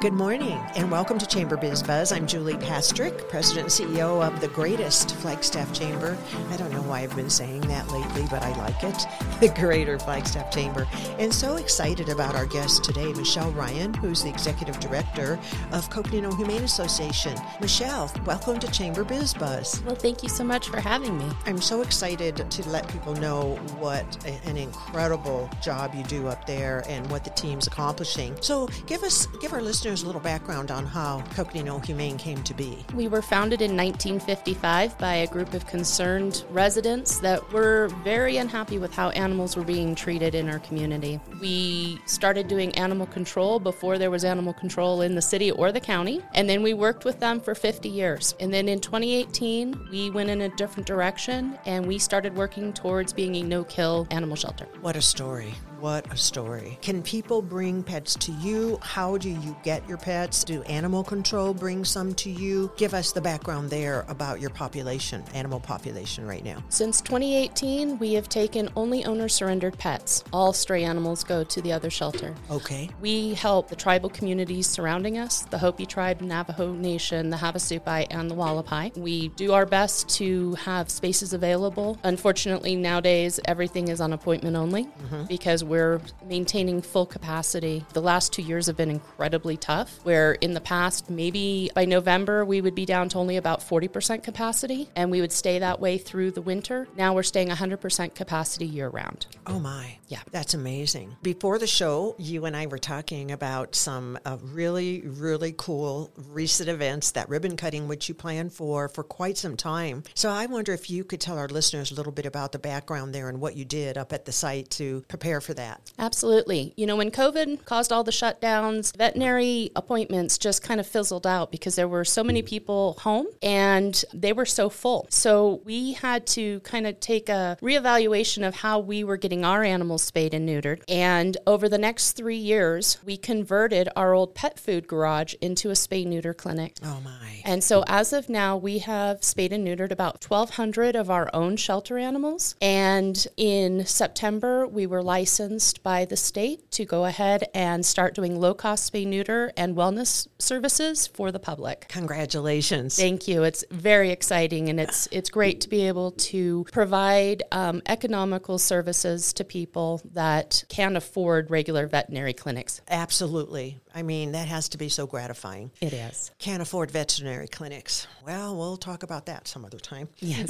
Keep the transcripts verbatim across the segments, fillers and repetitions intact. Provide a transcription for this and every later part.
Good morning, and welcome to Chamber Biz Buzz. I'm Julie Pastrick, President and C E O of the greatest Flagstaff Chamber. I don't know why I've been saying that lately, but I like it. The Greater Flagstaff Chamber. And so excited about our guest today, Michelle Ryan, who's the Executive Director of Coconino Humane Association. Michelle, welcome to Chamber Biz Buzz. Well, thank you so much for having me. I'm so excited to let people know what a, an incredible job you do up there and what the team's accomplishing. So give us, give our listeners a little background on how Coconino Humane came to be. We were founded in nineteen fifty-five by a group of concerned residents that were very unhappy with how animals were being treated in our community. We started doing animal control before there was animal control in the city or the county, and then we worked with them for fifty years. And then in twenty eighteen, we went in a different direction, and we started working towards being a no-kill animal shelter. What a story. What a story. Can people bring pets to you? How do you get your pets? Do animal control bring some to you? Give us the background there about your population, animal population right now. Since twenty eighteen, we have taken only owner-surrendered pets. All stray animals go to the other shelter. Okay. We help the tribal communities surrounding us, the Hopi tribe, Navajo Nation, the Havasupai, and the Wallapai. We do our best to have spaces available. Unfortunately, nowadays, everything is on appointment only mm-hmm. because we're maintaining full capacity. The last two years have been incredibly tough, where in the past, maybe by November, we would be down to only about forty percent capacity, and we would stay that way through the winter. Now we're staying one hundred percent capacity year-round. Oh, my. Yeah. That's amazing. Before the show, you and I were talking about some uh, really, really cool recent events, that ribbon cutting, which you planned for for quite some time. So I wonder if you could tell our listeners a little bit about the background there and what you did up at the site to prepare for that. That. Absolutely. You know, when COVID caused all the shutdowns, veterinary appointments just kind of fizzled out because there were so many people home and they were so full. So we had to kind of take a reevaluation of how we were getting our animals spayed and neutered. And over the next three years, we converted our old pet food garage into a spay-neuter clinic. Oh, my. And so as of now, we have spayed and neutered about twelve hundred of our own shelter animals. And in September, we were licensed by the state to go ahead and start doing low-cost spay-neuter and wellness services for the public. Congratulations. Thank you. It's very exciting, and it's it's great to be able to provide um, economical services to people that can't afford regular veterinary clinics. Absolutely. I mean, that has to be so gratifying. It is. Can't afford veterinary clinics. Well, we'll talk about that some other time. Yes.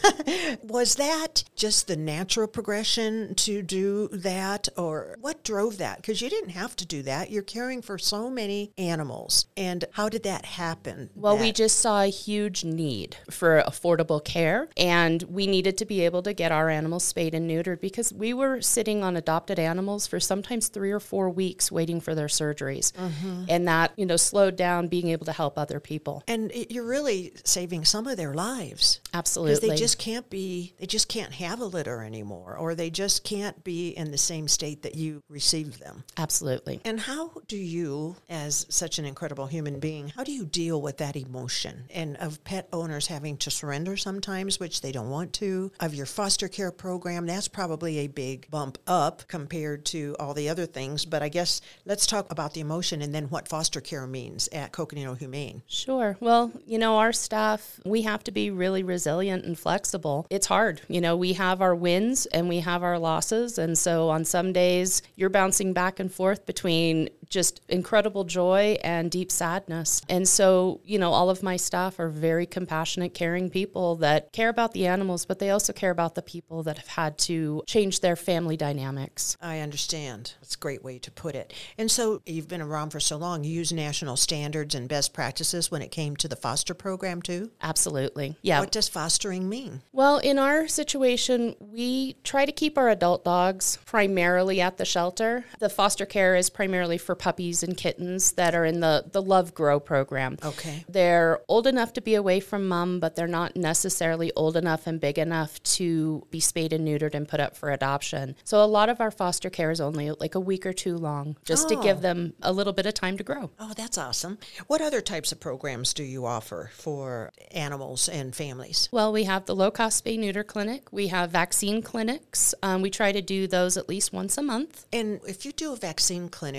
Was that just the natural progression to do that, or what drove that? Because you didn't have to do that. You're caring for so many animals. And how did that happen? Well, that- we just saw a huge need for affordable care, and we needed to be able to get our animals spayed and neutered because we were sitting on adopted animals for sometimes three or four weeks waiting for their surgeries. Mm-hmm. And that, you know, slowed down being able to help other people. And it, you're really saving some of their lives. Absolutely. Because they just can't be, they just can't have a litter anymore, or they just can't be in the same state that you received them. Absolutely. And how do you, as such an incredible human being, how do you deal with that emotion and of pet owners having to surrender sometimes, which they don't want to, of your foster care program? That's probably a big bump up compared to all the other things. But I guess let's talk about the emotion and then what foster care means at Coconino Humane. Sure. Well, you know, our staff, we have to be really resilient and flexible. It's hard. You know, we have our wins and we have our losses. And so on some days, you're bouncing back and forth between just incredible joy and deep sadness. And so, you know, all of my staff are very compassionate, caring people that care about the animals, but they also care about the people that have had to change their family dynamics. I understand. That's a great way to put it. And so you've been around for so long, you use national standards and best practices when it came to the foster program too? Absolutely. Yeah. What does fostering mean? Well, in our situation, we try to keep our adult dogs primarily at the shelter. The foster care is primarily for puppies and kittens that are in the, the Love Grow program. Okay. They're old enough to be away from mom, but they're not necessarily old enough and big enough to be spayed and neutered and put up for adoption. So a lot of our foster care is only like a week or two long, just oh. to give them a little bit of time to grow. Oh, that's awesome. What other types of programs do you offer for animals and families? Well, we have the low-cost spay-neuter clinic. We have vaccine clinics. Um, we try to do those at least once a month. And if you do a vaccine clinic, does someone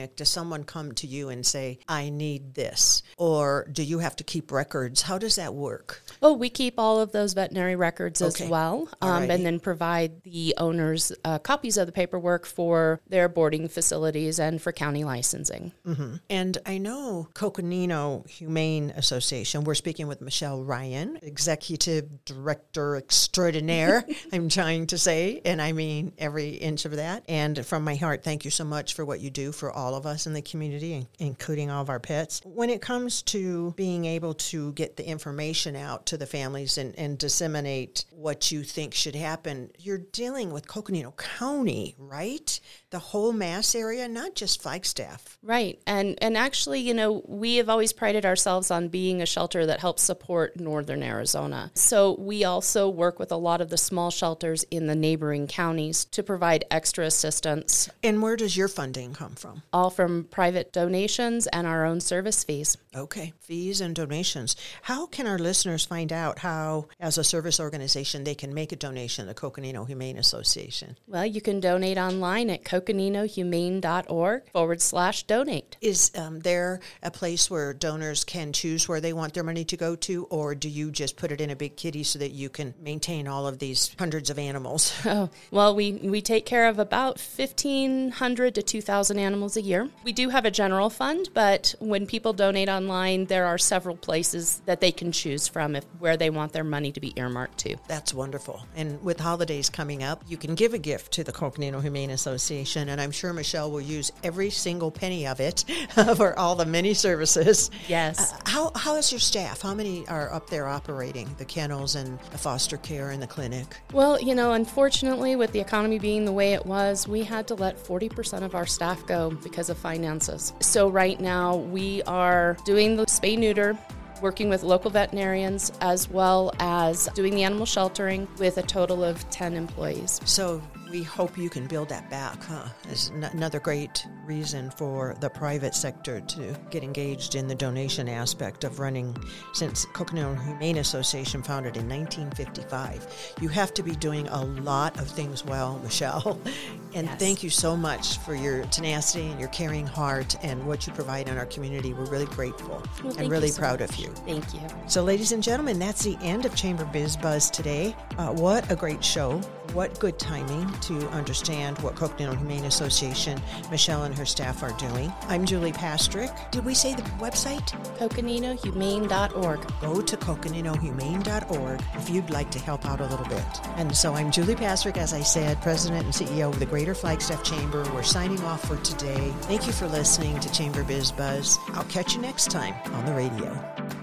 someone come to you and say, I need this? Or do you have to keep records? How does that work? Oh, we keep all of those veterinary records Okay. as well, um, Alrighty. and then provide the owners uh, copies of the paperwork for their boarding facilities and for county licensing. Mm-hmm. And I know Coconino Humane Association, we're speaking with Michelle Ryan, Executive Director Extraordinaire, I'm trying to say, and I mean every inch of that. And from my heart, thank you so much for what you do for all of us in the community, including all of our pets. When it comes to being able to get the information out to the families and, and disseminate what you think should happen, you're dealing with Coconino County, right? The whole Mass area, not just Flagstaff. Right. And and actually, you know, we have always prided ourselves on being a shelter that helps support northern Arizona. So we also work with a lot of the small shelters in the neighboring counties to provide extra assistance. And where does your funding come from? All from private donations and our own service fees. Okay, fees and donations. How can our listeners find out how, as a service organization, they can make a donation to Coconino Humane Association? Well, you can donate online at coconinohumane.org forward slash donate. Is um, there a place where donors can choose where they want their money to go to, or do you just put it in a big kitty so that you can maintain all of these hundreds of animals? Oh, well, we, we take care of about fifteen hundred to two thousand animals a year. We do have a general fund, but when people donate online, there are several places that they can choose from if where they want their money to be earmarked to. That's wonderful. And with holidays coming up, you can give a gift to the Coconino Humane Association, and I'm sure Michelle will use every single penny of it for all the many services. Yes. Uh, how how is your staff? How many are up there operating the kennels and the foster care and the clinic? Well, you know, unfortunately, with the economy being the way it was, we had to let forty percent of our staff go because of finances. So right now, we are doing the spay-neuter, working with local veterinarians, as well as doing the animal sheltering with a total of ten employees. So we hope you can build that back, huh? Is n- another great reason for the private sector to get engaged in the donation aspect of running, since Coconino Humane Association founded in nineteen fifty-five. You have to be doing a lot of things well, Michelle. And Yes. Thank you so much for your tenacity and your caring heart and what you provide in our community. We're really grateful Well, thank and you really so proud much. of you. Thank you. So, ladies and gentlemen, that's the end of Chamber Biz Buzz today. Uh, what a great show. What good timing to understand what Coconino Humane Association, Michelle and her staff are doing. I'm Julie Pastrick. Did we say the website? coconinohumane dot org. Go to coconino humane dot org if you'd like to help out a little bit. And so I'm Julie Pastrick, as I said, President and C E O of the Greater Flagstaff Chamber. We're signing off for today. Thank you for listening to Chamber Biz Buzz. I'll catch you next time on the radio.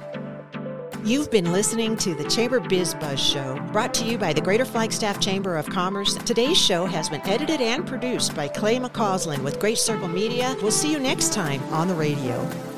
You've been listening to the Chamber Biz Buzz Show, brought to you by the Greater Flagstaff Chamber of Commerce. Today's show has been edited and produced by Clay McCausland with Great Circle Media. We'll see you next time on the radio.